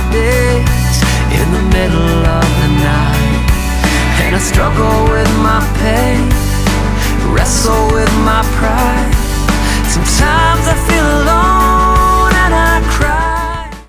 days in the middle of the night, and I struggle with my pain.